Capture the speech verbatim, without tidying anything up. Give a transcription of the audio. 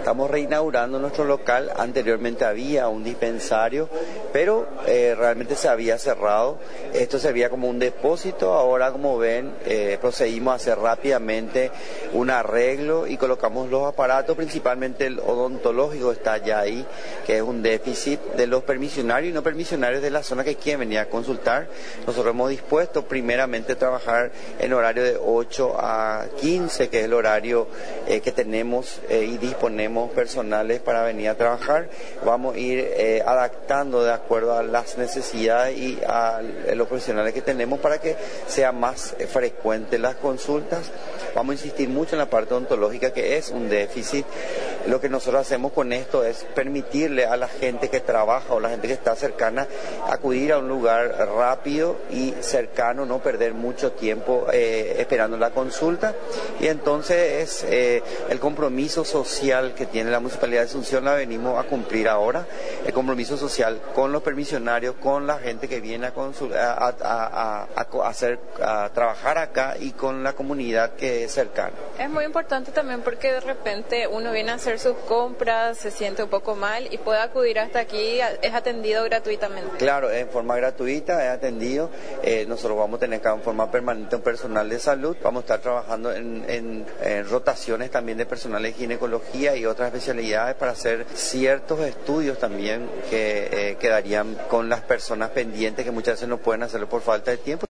Estamos reinaugurando nuestro local. Anteriormente había un dispensario, pero eh, realmente se había cerrado. Esto servía como un depósito. Ahora, como ven, eh, procedimos a hacer rápidamente un arreglo y colocamos los aparatos, principalmente el odontológico está ya ahí, que es un déficit de los permisionarios y no permisionarios de la zona que quieren venir a consultar. Nosotros hemos dispuesto primeramente trabajar en horario de ocho a quince, que es el horario eh, que tenemos eh, y disponemos personales para venir a trabajar. Vamos a ir eh, adaptando de acuerdo a las necesidades y a los profesionales que tenemos para que sea más eh, frecuente las consultas. Vamos a insistir mucho en la parte odontológica, que es un déficit. Lo que nosotros hacemos con esto es permitirle a la gente que trabaja o la gente que está cercana acudir a un lugar rápido y cercano, no perder mucho tiempo eh, esperando la consulta. Y entonces es eh, el compromiso social que tiene la Municipalidad de Asunción la venimos a cumplir ahora, el compromiso social con los permisionarios, con la gente que viene a, consul- a, a, a, a, hacer, a trabajar acá y con la comunidad que es cercana. Es muy importante también porque de repente uno viene a hacer sus compras, se siente un poco mal y puede acudir hasta aquí, es atendido gratuitamente. Claro, en forma gratuita, es atendido. Eh, nosotros vamos a tener acá en forma permanente un personal de salud, vamos a estar trabajando en, en, en rotaciones también de personal de ginecología y otras especialidades para hacer ciertos estudios también que eh, quedarían con las personas pendientes que muchas veces no pueden hacerlo por falta de tiempo.